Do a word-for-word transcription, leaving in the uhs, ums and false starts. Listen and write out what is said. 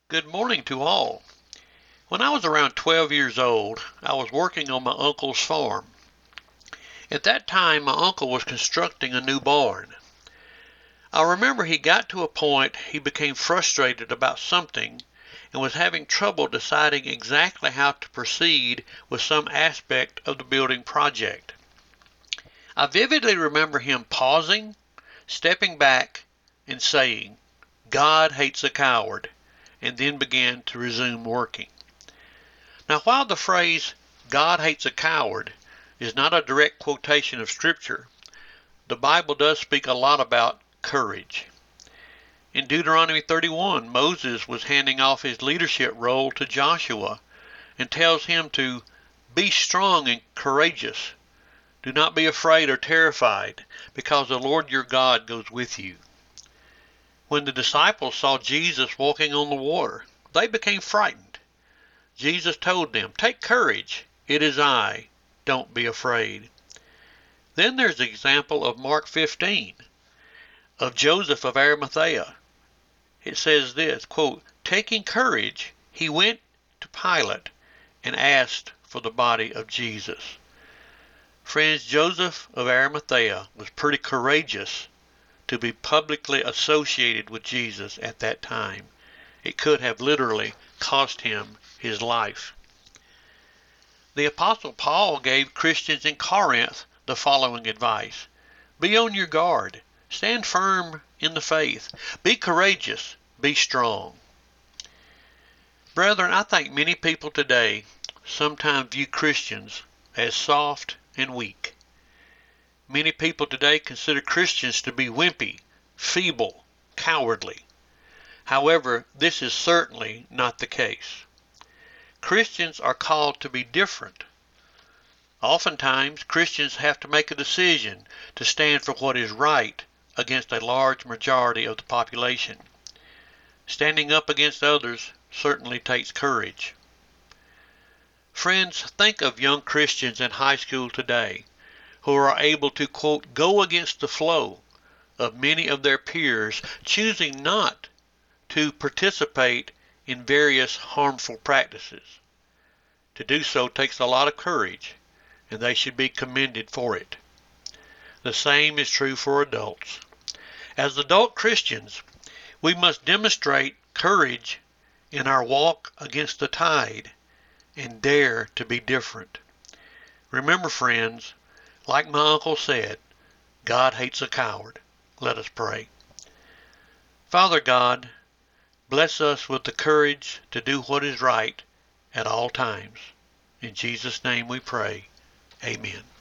Good morning to all. When I was around twelve years old, I was working on my uncle's farm. At that time, my uncle was constructing a new barn. I remember he got to a point he became frustrated about something and was having trouble deciding exactly how to proceed with some aspect of the building project. I vividly remember him pausing, stepping back, and saying, "God hates a coward," and then began to resume working. Now, while the phrase, "God hates a coward," is not a direct quotation of Scripture, the Bible does speak a lot about courage. In Deuteronomy thirty-one, Moses was handing off his leadership role to Joshua and tells him to be strong and courageous. Do not be afraid or terrified, because the Lord your God goes with you. When the disciples saw Jesus walking on the water, they became frightened. Jesus told them, "Take courage, it is I, don't be afraid." Then there's the example of Mark fifteen, of Joseph of Arimathea. It says this, quote, "Taking courage, he went to Pilate and asked for the body of Jesus." Friends, Joseph of Arimathea was pretty courageous to be publicly associated with Jesus at that time. It could have literally cost him his life. The Apostle Paul gave Christians in Corinth the following advice: be on your guard, stand firm in the faith, be courageous, be strong. Brethren, I think many people today sometimes view Christians as soft and weak. Many people today consider Christians to be wimpy, feeble, cowardly. However, this is certainly not the case. Christians are called to be different. Oftentimes, Christians have to make a decision to stand for what is right against a large majority of the population. Standing up against others certainly takes courage. Friends, think of young Christians in high school today who are able to, quote, go against the flow of many of their peers, choosing not to participate in various harmful practices. To do so takes a lot of courage, and they should be commended for it. The same is true for adults. As adult Christians, we must demonstrate courage in our walk against the tide and dare to be different. Remember, friends, like my uncle said, God hates a coward. Let us pray. Father God, bless us with the courage to do what is right at all times. In Jesus' name we pray. Amen.